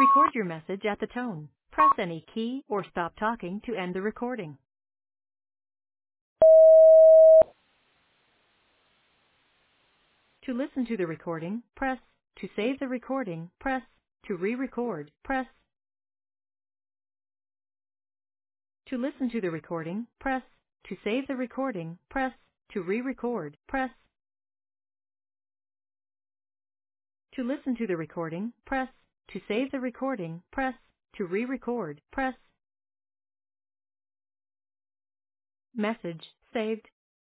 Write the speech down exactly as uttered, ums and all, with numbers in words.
Record your message at the tone. Press any key or stop talking to end the recording. To listen to the recording, press. To save the recording, press. To re-record, press. To listen to the recording, press. To save the recording, press. To re-record, press. To listen to the recording, press. To save the recording, press. To re-record, press. Message saved.